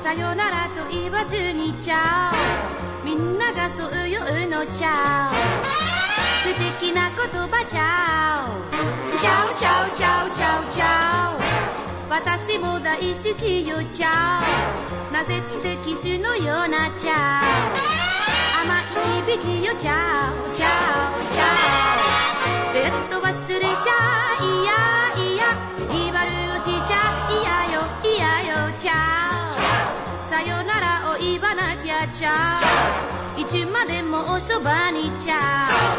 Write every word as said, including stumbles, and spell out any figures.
さよならと言わずにちゃおみんながそう言うのちゃお素敵な言葉ちゃおちゃおちゃおちゃおちゃおちゃお私も大好きよちゃおなぜってキスのようなちゃお甘い響きよちゃおちゃおちゃおずっと忘れちゃいやいや意悪をしちゃいやよいやよちゃおさよならを言わなきゃちゃおいつまでもおそばにちゃお